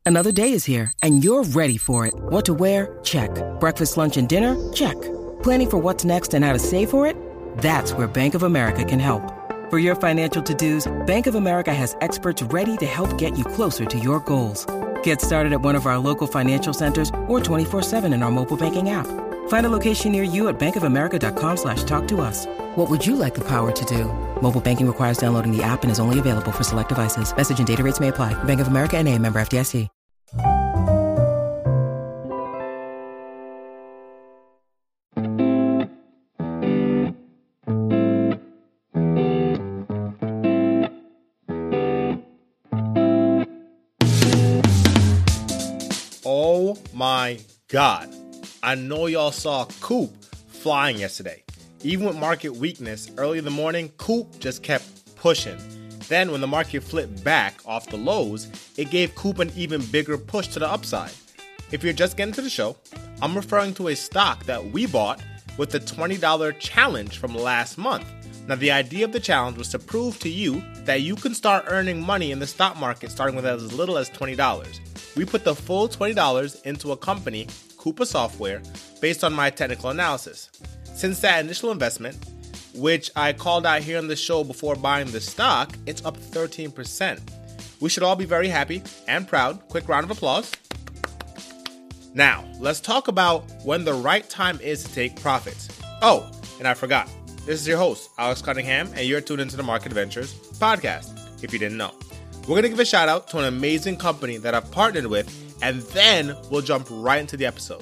Another day is here, and you're ready for it. What to wear? Check. Breakfast, lunch, and dinner? Check. Planning for what's next and how to save for it? That's where Bank of America can help. For your financial to-dos, Bank of America has experts ready to help get you closer to your goals. Get started at one of our local financial centers or 24/7 in our mobile banking app. Find a location near you at bankofamerica.com/talktous. What would you like the power to do? Mobile banking requires downloading the app and is only available for select devices. Message and data rates may apply. Bank of America N.A., member FDIC. Oh my God. I know y'all saw Coop flying yesterday. Even with market weakness, early in the morning, Coop just kept pushing. Then when the market flipped back off the lows, it gave Coop an even bigger push to the upside. If you're just getting to the show, I'm referring to a stock that we bought with the $20 challenge from last month. Now, the idea of the challenge was to prove to you that you can start earning money in the stock market starting with as little as $20. We put the full $20 into a company, Coupa Software, based on my technical analysis. Since that initial investment, which I called out here on the show before buying the stock, it's up 13%. We should all be very happy and proud. Quick round of applause. Now, let's talk about when the right time is to take profits. Oh, and I forgot. This is your host, Alex Cunningham, and you're tuned into the Market Ventures podcast, if you didn't know. We're going to give a shout out to an amazing company that I've partnered with, and then we'll jump right into the episode.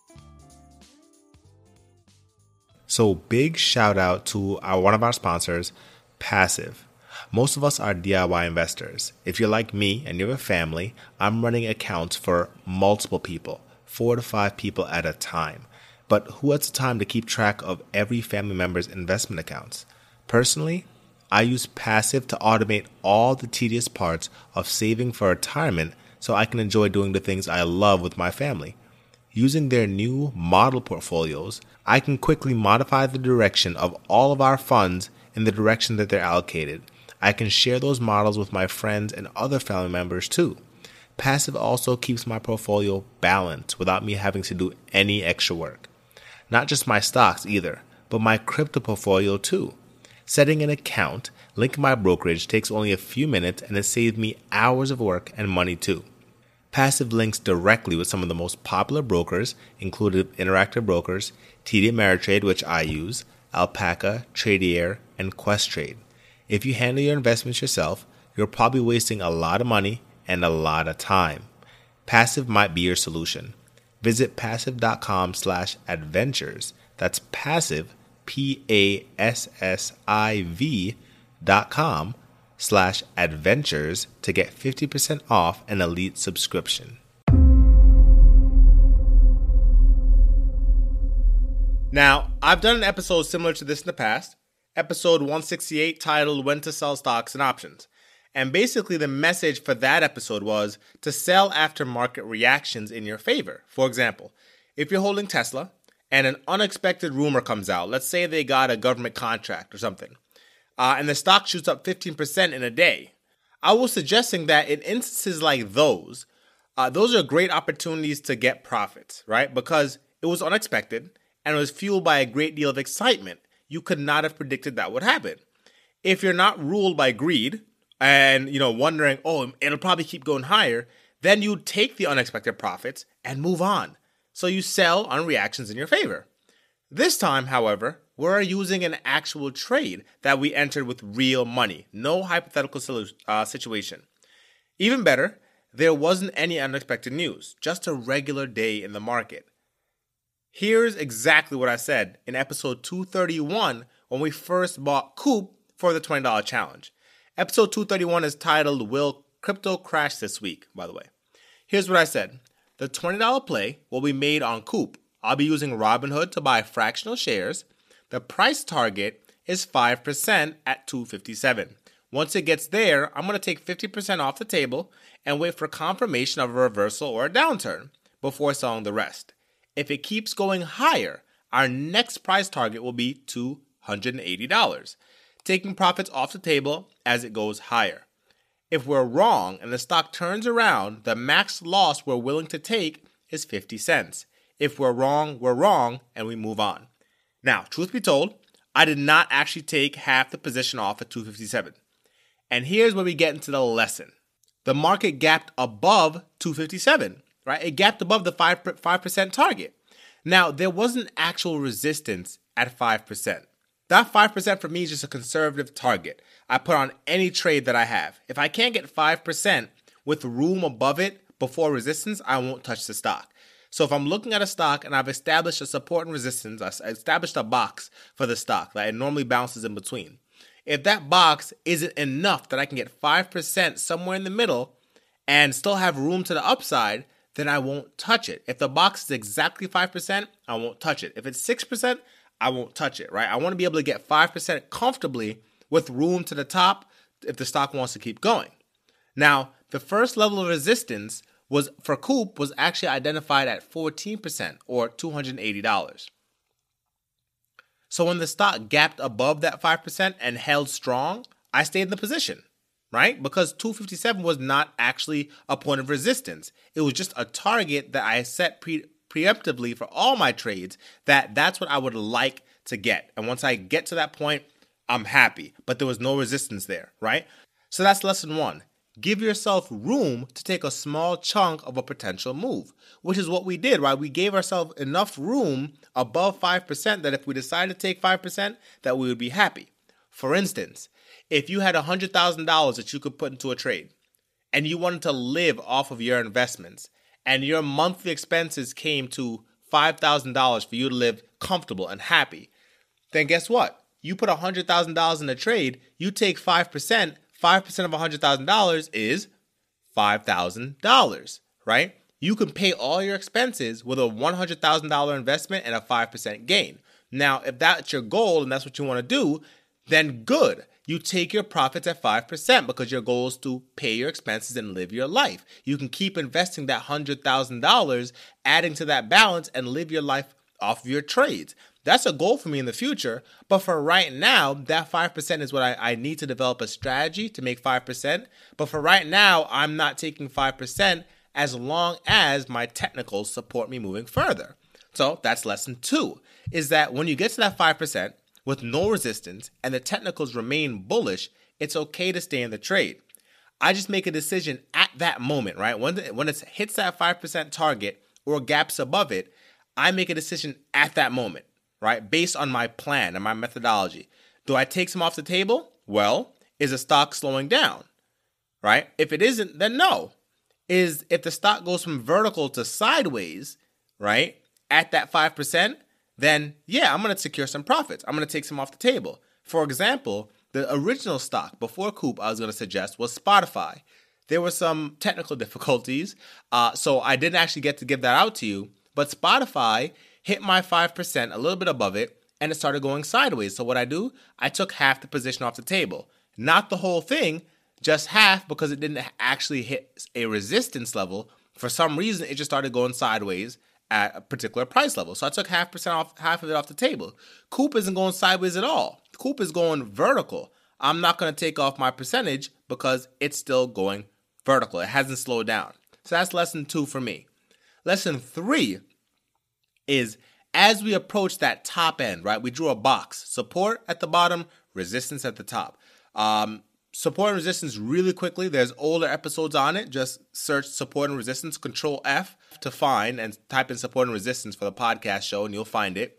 So big shout out to one of our sponsors, Passive. Most of us are DIY investors. If you're like me and you have a family, I'm running accounts for multiple people, 4 to 5 people at a time. But who has the time to keep track of every family member's investment accounts? Personally, I use Passive to automate all the tedious parts of saving for retirement so I can enjoy doing the things I love with my family. Using their new model portfolios, I can quickly modify the direction of all of our funds in the direction that they're allocated. I can share those models with my friends and other family members too. Passive also keeps my portfolio balanced without me having to do any extra work. Not just my stocks either, but my crypto portfolio too. Setting an account, linking my brokerage takes only a few minutes and it saved me hours of work and money too. Passive links directly with some of the most popular brokers, including Interactive Brokers, TD Ameritrade, which I use, Alpaca, Tradier, and Questrade. If you handle your investments yourself, you're probably wasting a lot of money and a lot of time. Passive might be your solution. Visit passive.com/adventures. That's passive, PASSIV.com/adventures to get 50% off an elite subscription. Now, I've done an episode similar to this in the past, episode 168 titled When to Sell Stocks and Options. And basically the message for that episode was to sell after market reactions in your favor. For example, if you're holding Tesla and an unexpected rumor comes out, let's say they got a government contract or something, and the stock shoots up 15% in a day, I was suggesting that in instances like those are great opportunities to get profits, right? Because it was unexpected and it was fueled by a great deal of excitement. You could not have predicted that would happen. If you're not ruled by greed and, wondering, it'll probably keep going higher, then you take the unexpected profits and move on. So you sell on reactions in your favor. This time, however, we're using an actual trade that we entered with real money. No hypothetical situation. Even better, there wasn't any unexpected news, just a regular day in the market. Here's exactly what I said in episode 231 when we first bought Coop for the $20 challenge. Episode 231 is titled, Will Crypto Crash This Week, by the way. Here's what I said. The $20 play will be made on Coop. I'll be using Robinhood to buy fractional shares. The price target is 5% at $257. Once it gets there, I'm going to take 50% off the table and wait for confirmation of a reversal or a downturn before selling the rest. If it keeps going higher, our next price target will be $280, taking profits off the table as it goes higher. If we're wrong and the stock turns around, the max loss we're willing to take is 50 cents. If we're wrong, and we move on. Now, truth be told, I did not actually take half the position off at 257. And here's where we get into the lesson. The market gapped above 257, right? It gapped above the 5% target. Now, there wasn't actual resistance at 5%. That 5% for me is just a conservative target I put on any trade that I have. If I can't get 5% with room above it before resistance, I won't touch the stock. So if I'm looking at a stock and I've established a support and resistance, I established a box for the stock that it normally bounces in between. If that box isn't enough that I can get 5% somewhere in the middle and still have room to the upside, then I won't touch it. If the box is exactly 5%, I won't touch it. If it's 6%, I won't touch it, right? I want to be able to get 5% comfortably with room to the top if the stock wants to keep going. Now, the first level of resistance for Coop was actually identified at 14% or $280. So when the stock gapped above that 5% and held strong, I stayed in the position, right? Because 257 was not actually a point of resistance. It was just a target that I set preemptively for all my trades that's what I would like to get. And once I get to that point, I'm happy. But there was no resistance there, right? So that's lesson 1. Give yourself room to take a small chunk of a potential move, which is what we did, right? We gave ourselves enough room above 5% that if we decided to take 5%, that we would be happy. For instance, if you had $100,000 that you could put into a trade and you wanted to live off of your investments and your monthly expenses came to $5,000 for you to live comfortable and happy, then guess what? You put $100,000 in a trade, you take 5%, 5% of $100,000 is $5,000, right? You can pay all your expenses with a $100,000 investment and a 5% gain. Now, if that's your goal and that's what you want to do, then good. You take your profits at 5% because your goal is to pay your expenses and live your life. You can keep investing that $100,000, adding to that balance and live your life off of your trades. That's a goal for me in the future. But for right now, that 5% is what I need to develop a strategy to make 5%. But for right now, I'm not taking 5% as long as my technicals support me moving further. So that's lesson 2, is that when you get to that 5% with no resistance and the technicals remain bullish, it's okay to stay in the trade. I just make a decision at that moment, right? When it hits that 5% target or gaps above it, I make a decision at that moment, right? Based on my plan and my methodology. Do I take some off the table? Well, is the stock slowing down, right? If it isn't, then no. If the stock goes from vertical to sideways, right, at that 5%, then yeah, I'm going to secure some profits. I'm going to take some off the table. For example, the original stock before Coop I was going to suggest was Spotify. There were some technical difficulties, so I didn't actually get to give that out to you. But Spotify hit my 5%, a little bit above it, and it started going sideways. So what I took half the position off the table. Not the whole thing, just half, because it didn't actually hit a resistance level. For some reason, it just started going sideways at a particular price level. So I took half of it off the table. Coop isn't going sideways at all. Coop is going vertical. I'm not going to take off my percentage because it's still going vertical. It hasn't slowed down. So that's lesson 2 for me. Lesson 3 is as we approach that top end, right? We drew a box. Support at the bottom, resistance at the top. Support and resistance really quickly. There's older episodes on it. Just search support and resistance, Control F to find, and type in support and resistance for the podcast show, and you'll find it.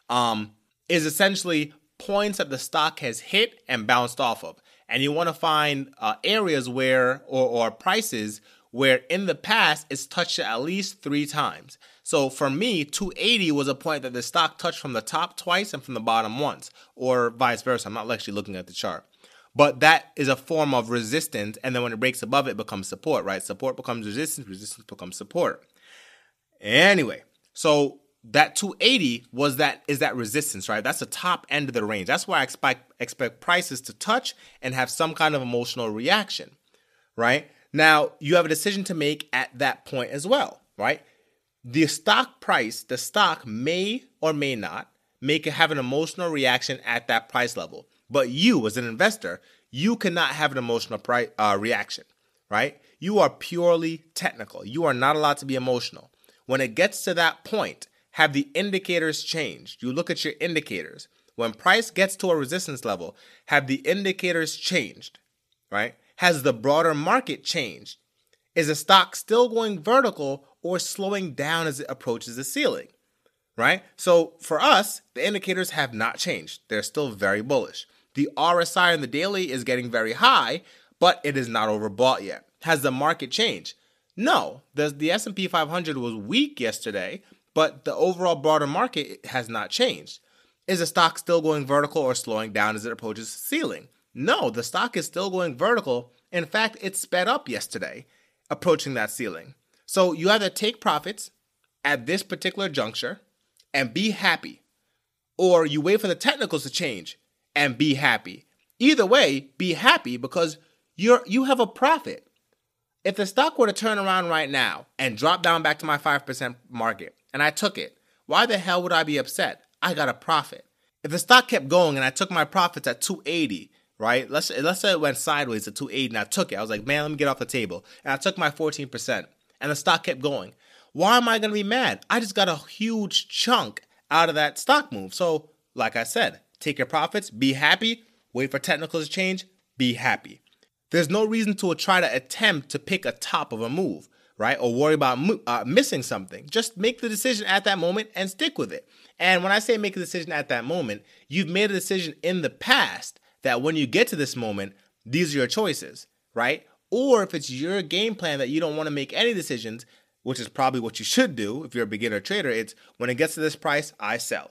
Is essentially points that the stock has hit and bounced off of. And you want to find areas where, or prices where in the past it's touched it at least 3 times. So for me, 280 was a point that the stock touched from the top twice and from the bottom once, or vice versa. I'm not actually looking at the chart. But that is a form of resistance, and then when it breaks above it, becomes support, right? Support becomes resistance, resistance becomes support. Anyway, so that 280 is that resistance, right? That's the top end of the range. That's why I expect prices to touch and have some kind of emotional reaction, right? Now, you have a decision to make at that point as well, right? The stock price, the stock may or may not have an emotional reaction at that price level. But you, as an investor, you cannot have an emotional reaction, right? You are purely technical. You are not allowed to be emotional. When it gets to that point, have the indicators changed? You look at your indicators. When price gets to a resistance level, have the indicators changed, right? Has the broader market changed? Is the stock still going vertical or slowing down as it approaches the ceiling, right? So for us, the indicators have not changed. They're still very bullish. The RSI on the daily is getting very high, but it is not overbought yet. Has the market changed? No. The S&P 500 was weak yesterday, but the overall broader market has not changed. Is the stock still going vertical or slowing down as it approaches the ceiling? No, the stock is still going vertical. In fact, it sped up yesterday, approaching that ceiling. So you either take profits at this particular juncture and be happy, or you wait for the technicals to change and be happy. Either way, be happy because you have a profit. If the stock were to turn around right now and drop down back to my 5% market and I took it, why the hell would I be upset? I got a profit. If the stock kept going and I took my profits at 280, right? Let's say it went sideways to 280 and I took it. I was like, man, let me get off the table. And I took my 14% and the stock kept going. Why am I going to be mad? I just got a huge chunk out of that stock move. So, like I said, take your profits, be happy, wait for technicals to change, be happy. There's no reason to try to attempt to pick a top of a move, right? Or worry about missing something. Just make the decision at that moment and stick with it. And when I say make a decision at that moment, you've made a decision in the past that when you get to this moment, these are your choices, right? Or if it's your game plan that you don't want to make any decisions, which is probably what you should do if you're a beginner trader, it's when it gets to this price, I sell.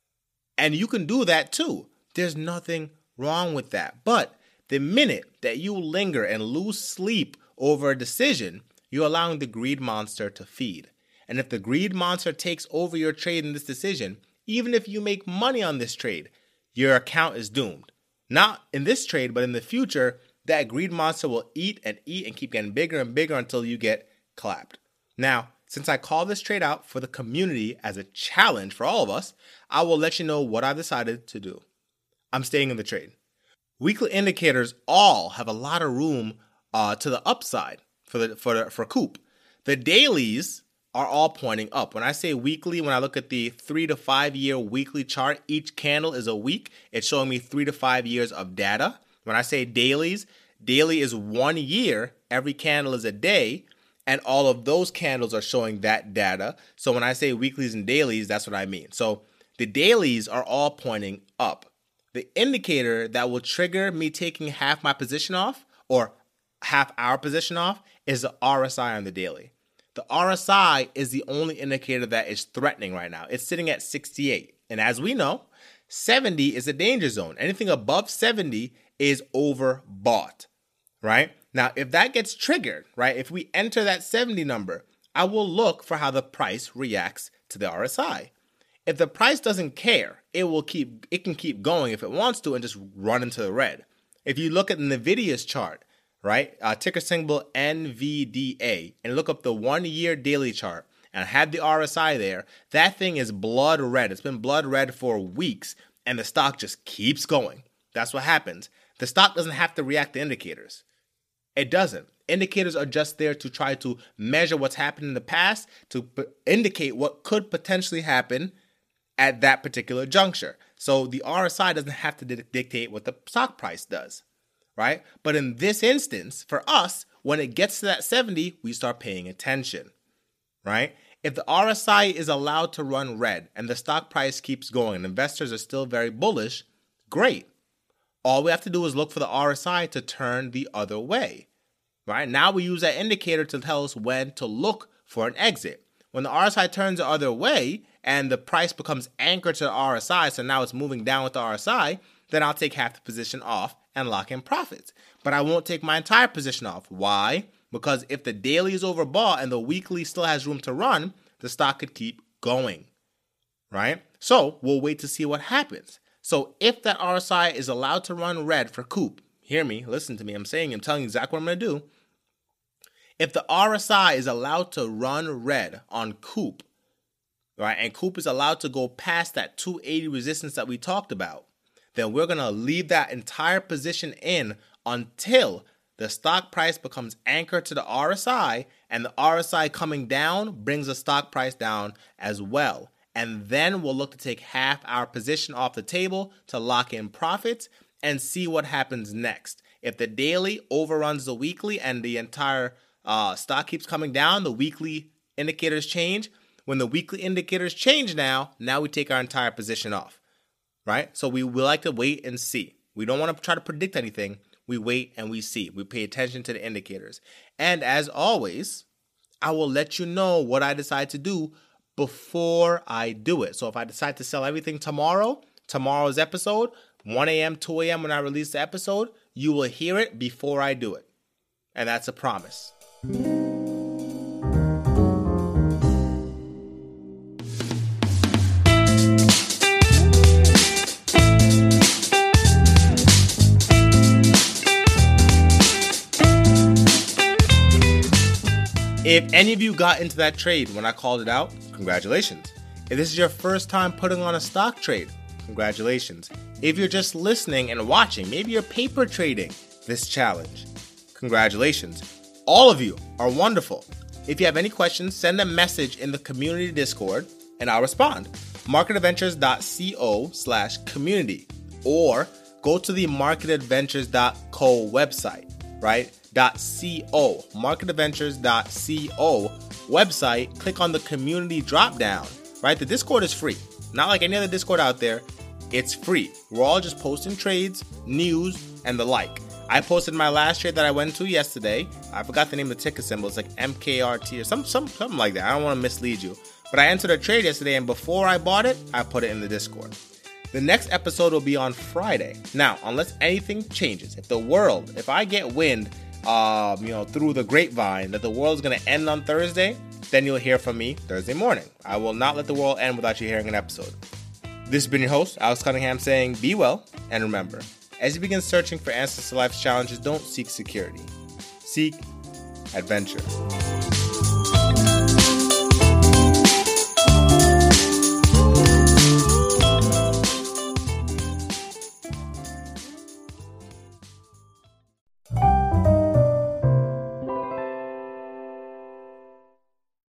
And you can do that too. There's nothing wrong with that. But the minute that you linger and lose sleep over a decision, you're allowing the greed monster to feed. And if the greed monster takes over your trade in this decision, even if you make money on this trade, your account is doomed. Not in this trade, but in the future, that greed monster will eat and keep getting bigger and bigger until you get clapped. Now, since I call this trade out for the community as a challenge for all of us, I will let you know what I decided to do. I'm staying in the trade. Weekly indicators all have a lot of room to the upside for Coop. The dailies are all pointing up. When I say weekly, when I look at the 3 to 5 year weekly chart, each candle is a week. It's showing me 3 to 5 years of data. When I say dailies, daily is 1 year. Every candle is a day. And all of those candles are showing that data. So when I say weeklies and dailies, that's what I mean. So the dailies are all pointing up. The indicator that will trigger me taking half my position off or half our position off is the RSI on the daily. The RSI is the only indicator that is threatening right now. It's sitting at 68. And as we know, 70 is a danger zone. Anything above 70 is overbought, right? Now, if that gets triggered, right, if we enter that 70 number, I will look for how the price reacts to the RSI. If the price doesn't care, it can keep going if it wants to and just run into the red. If you look at NVIDIA's chart, right, ticker symbol NVDA, and look up the 1 year daily chart and have the RSI there, that thing is blood red. It's been blood red for weeks and the stock just keeps going. That's what happens. The stock doesn't have to react to indicators. It doesn't. Indicators are just there to try to measure what's happened in the past, to indicate what could potentially happen at that particular juncture. So the RSI doesn't have to dictate what the stock price does, right? But in this instance, for us, when it gets to that 70, we start paying attention, right? If the RSI is allowed to run red and the stock price keeps going and investors are still very bullish, great. All we have to do is look for the RSI to turn the other way, right? Now we use that indicator to tell us when to look for an exit. When the RSI turns the other way and the price becomes anchored to the RSI, so now it's moving down with the RSI, then I'll take half the position off and lock in profits. But I won't take my entire position off. Why? Because if the daily is overbought and the weekly still has room to run, the stock could keep going, right? So we'll wait to see what happens. So if that RSI is allowed to run red for Coop, hear me, listen to me, I'm telling you exactly what I'm going to do. If the RSI is allowed to run red on Coop, right, and Coop is allowed to go past that 280 resistance that we talked about, then we're going to leave that entire position in until the stock price becomes anchored to the RSI, and the RSI coming down brings the stock price down as well. And then we'll look to take half our position off the table to lock in profits and see what happens next. If the daily overruns the weekly and the entire stock keeps coming down, the weekly indicators change. When the weekly indicators change now we take our entire position off, right? So we like to wait and see. We don't want to try to predict anything. We wait and we see. We pay attention to the indicators. And as always, I will let you know what I decide to do before I do it. So if I decide to sell everything tomorrow's episode, 1 a.m., 2 a.m. when I release the episode, you will hear it before I do it. And that's a promise. If any of you got into that trade when I called it out, congratulations. If this is your first time putting on a stock trade, congratulations. If you're just listening and watching, maybe you're paper trading this challenge, congratulations. All of you are wonderful. If you have any questions, send a message in the community Discord and I'll respond. marketadventures.co/community or go to the marketadventures.co website, right? .co, marketadventures.co website, click on the community drop down, right? The Discord is free. Not like any other Discord out there. It's free. We're all just posting trades, news, and the like. I posted my last trade that I went to yesterday. I forgot the name of the ticker symbol. It's like MKRT or something like that. I don't want to mislead you. But I entered a trade yesterday, and before I bought it, I put it in the Discord. The next episode will be on Friday. Now, unless anything changes, if I get wind through the grapevine that the world's going to end on Thursday, then you'll hear from me Thursday morning. I will not let the world end without you hearing an episode. This has been your host, Alex Cunningham, saying be well, and remember, as you begin searching for answers to life's challenges, don't seek security. Seek adventure.